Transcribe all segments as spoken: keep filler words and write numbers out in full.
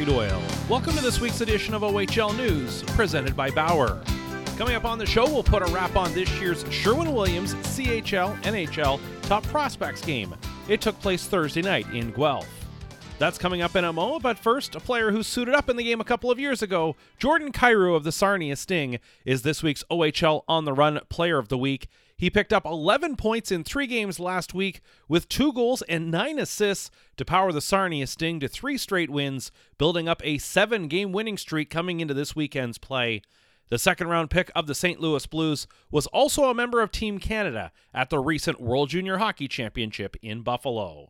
Gary Doyle. Welcome to this week's edition of O H L News, presented by Bauer. Coming up on the show, we'll put a wrap on this year's Sherwin-Williams C H L N H L Top Prospects game. It took place Thursday night in Guelph. That's coming up in a moment, but first, a player who suited up in the game a couple of years ago, Jordan Kyrou of the Sarnia Sting, is this week's O H L On the Run Player of the Week. He picked up eleven points in three games last week with two goals and nine assists to power the Sarnia Sting to three straight wins, building up a seven-game winning streak coming into this weekend's play. The second-round pick of the Saint Louis Blues was also a member of Team Canada at the recent World Junior Hockey Championship in Buffalo.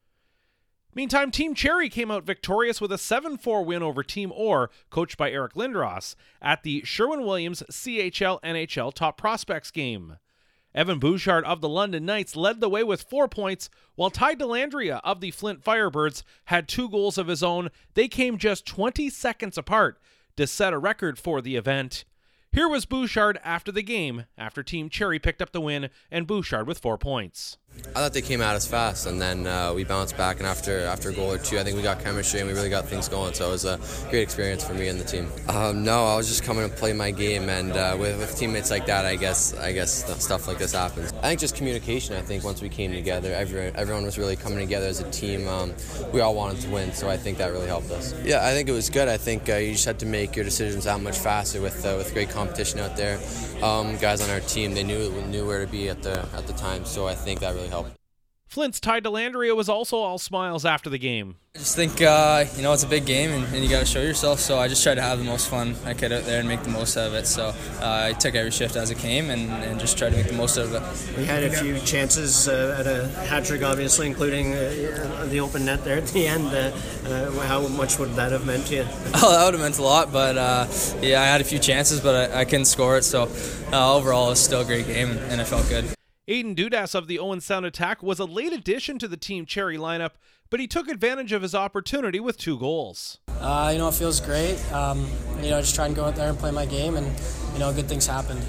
Meantime, Team Cherry came out victorious with a seven four win over Team Orr, coached by Eric Lindros, at the Sherwin-Williams C H L N H L Top Prospects game. Evan Bouchard of the London Knights led the way with four points, while Ty Dellandrea of the Flint Firebirds had two goals of his own. They came just twenty seconds apart to set a record for the event. Here was Bouchard after the game, after Team Cherry picked up the win, and Bouchard with four points. I thought they came at us fast, and then uh, we bounced back, and after after a goal or two, I think we got chemistry, and we really got things going, so it was a great experience for me and the team. Um, no, I was just coming to play my game, and uh, with, with teammates like that, I guess I guess stuff like this happens. I think just communication, I think once we came together, everyone, everyone was really coming together as a team. Um, we all wanted to win, so I think that really helped us. Yeah, I think it was good. I think uh, you just had to make your decisions that much faster with uh, with great competition out there. Um, guys on our team, they knew knew where to be at the at the time, so I think that really helped. Flint's Ty Dellandrea was also all smiles after the game. I just think, uh, you know, it's a big game and, and you got to show yourself, so I just tried to have the most fun I could out there and make the most out of it. So uh, I took every shift as it came and, and just tried to make the most out of it. We had a few chances uh, at a hat trick, obviously, including uh, the open net there at the end. Uh, uh, how much would that have meant to you? Oh, that would have meant a lot, but uh, yeah, I had a few chances, but I, I couldn't score it. So uh, overall, it was still a great game and it felt good. Aiden Dudas of the Owen Sound Attack was a late addition to the Team Cherry lineup, but he took advantage of his opportunity with two goals. Uh, you know, it feels great. Um, you know, just try and go out there and play my game, and, you know, good things happened.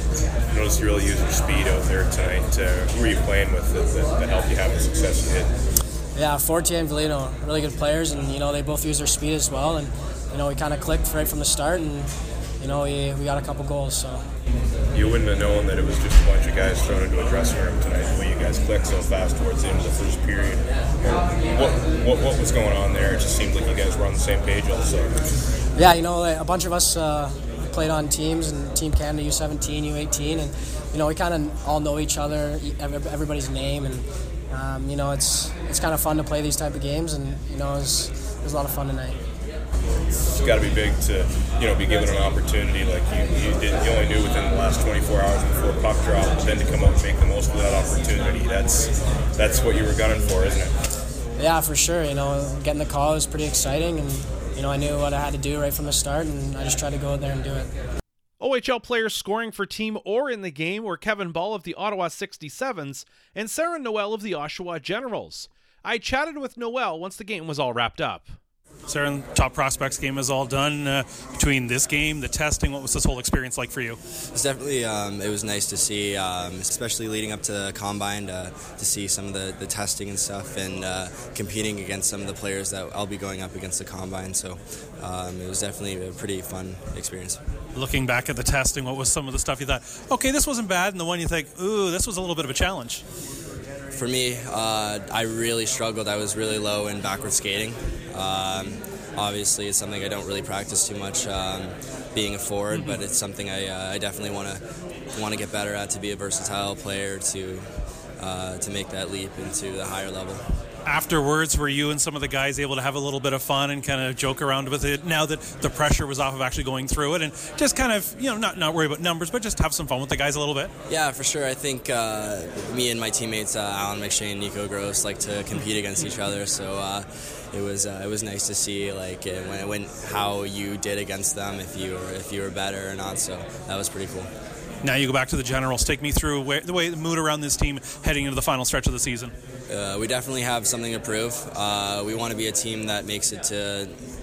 I noticed you really used your speed out there tonight. Uh, who were you playing with that, that helped you have the success you did? Yeah, Forte and Velino, really good players, and, you know, they both use their speed as well, and, you know, we kind of clicked right from the start, and, you know, we, we got a couple goals, so. You wouldn't have known that it was just a bunch of guys thrown into a dressing room tonight, the way you guys clicked so fast towards the end of the first period. What, what, what was going on there? It just seemed like you guys were on the same page all of a sudden. Yeah, you know, a bunch of us uh, played on teams, and Team Canada U seventeen, U eighteen, and, you know, we kind of all know each other, everybody's name, and, um, you know, it's it's kind of fun to play these type of games, and, you know, it was, it was a lot of fun tonight. It's got to be big to, you know, be given an opportunity like you, you did. You only knew within the last twenty-four hours before puck drop, but then to come out and make the most of that opportunity. That's that's what you were gunning for, isn't it? Yeah, for sure. You know, getting the call was pretty exciting, and you know, I knew what I had to do right from the start, and I just tried to go out there and do it. O H L players scoring for Team Orr in the game were Kevin Ball of the Ottawa sixty-sevens and Sarah Noel of the Oshawa Generals. I chatted with Noel once the game was all wrapped up. Sarah, Top Prospects game is all done. Uh, between this game, the testing, what was this whole experience like for you? It's definitely, um, it was nice to see, um, especially leading up to the Combine, uh, to see some of the, the testing and stuff, and uh, competing against some of the players that I'll be going up against the Combine. So um, it was definitely a pretty fun experience. Looking back at the testing, what was some of the stuff you thought, okay, this wasn't bad, and the one you think, ooh, this was a little bit of a challenge? For me, uh, I really struggled. I was really low in backward skating. Um, obviously, it's something I don't really practice too much, um, being a forward, mm-hmm. but it's something I, uh, I definitely want to want to get better at, to be a versatile player, to uh, to make that leap into the higher level. Afterwards, were you and some of the guys able to have a little bit of fun and kind of joke around with it now that the pressure was off of actually going through it, and just kind of, you know, not, not worry about numbers, but just have some fun with the guys a little bit? Yeah, for sure. I think uh, me and my teammates, uh, Alan McShane and Nico Gross, like to compete against each other, so uh, it was uh, it was nice to see like when, when how you did against them, if you were, if you were better or not, so that was pretty cool. Now you go back to the Generals. Take me through where, the way the mood around this team heading into the final stretch of the season. Uh, we definitely have something to prove. Uh, we want to be a team that makes it to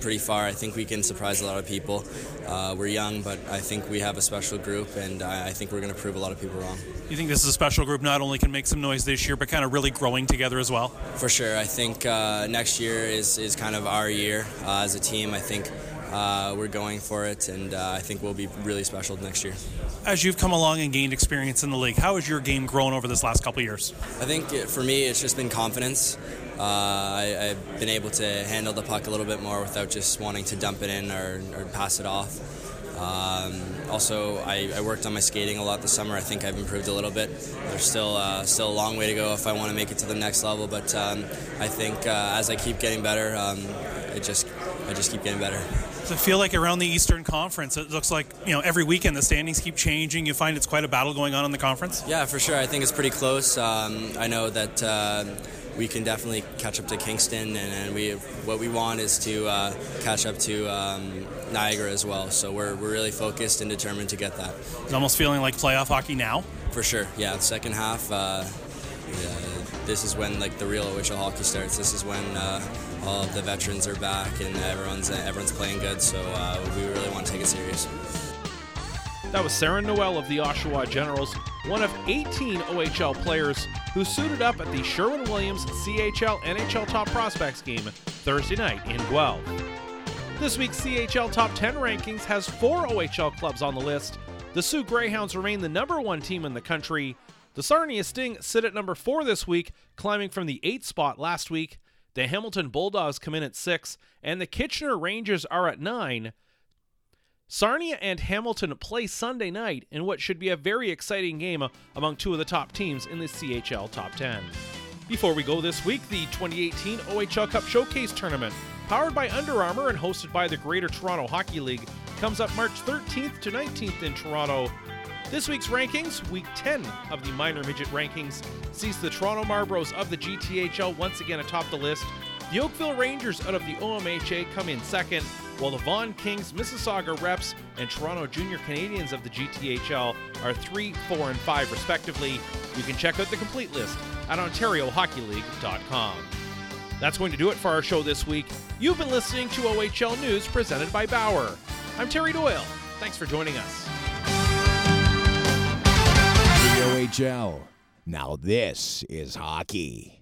pretty far. I think we can surprise a lot of people. Uh, we're young, but I think we have a special group, and I, I think we're going to prove a lot of people wrong. You think this is a special group not only can make some noise this year, but kind of really growing together as well? For sure. I think uh, next year is, is kind of our year uh, as a team. I think uh, we're going for it, and uh, I think we'll be really special next year. As you've come along and gained experience in the league, how has your game grown over this last couple of years? I think it, for me, it's just been confidence. Uh, I, I've been able to handle the puck a little bit more without just wanting to dump it in or, or pass it off. Um, also, I, I worked on my skating a lot this summer. I think I've improved a little bit. There's still uh, still a long way to go if I want to make it to the next level, but um, I think uh, as I keep getting better, um, I just I just keep getting better. Does it feel like around the Eastern Conference, it looks like, you know, every weekend the standings keep changing? You find it's quite a battle going on in the conference? Yeah, for sure. I think it's pretty close. Um, I know that uh, we can definitely catch up to Kingston, and, and we what we want is to uh, catch up to um, Niagara as well. So we're we're really focused and determined to get that. It's almost feeling like playoff hockey now? For sure, yeah. The second half, uh, yeah, this is when like the real O H L hockey starts. This is when uh, all of the veterans are back and everyone's everyone's playing good. So uh, we really want to take it serious. That was Sarah Noel of the Oshawa Generals, one of eighteen O H L players who suited up at the Sherwin-Williams C H L N H L Top Prospects game Thursday night in Guelph. This week's C H L Top ten rankings has four O H L clubs on the list. The Sioux Greyhounds remain the number one team in the country. The Sarnia Sting sit at number four this week, climbing from the eighth spot last week. The Hamilton Bulldogs come in at six, and the Kitchener Rangers are at nine. Sarnia and Hamilton play Sunday night in what should be a very exciting game among two of the top teams in the C H L Top ten. Before we go this week, the twenty eighteen O H L Cup Showcase Tournament, powered by Under Armour and hosted by the Greater Toronto Hockey League, comes up March thirteenth to nineteenth in Toronto. This week's rankings, week ten of the minor midget rankings, sees the Toronto Marlboros of the G T H L once again atop the list. The Oakville Rangers out of the O M H A come in second, while the Vaughan Kings, Mississauga Reps, and Toronto Junior Canadians of the G T H L are three, four, and five respectively. You can check out the complete list at ontario hockey league dot com. That's going to do it for our show this week. You've been listening to O H L News presented by Bauer. I'm Terry Doyle. Thanks for joining us. The O H L. Now this is hockey.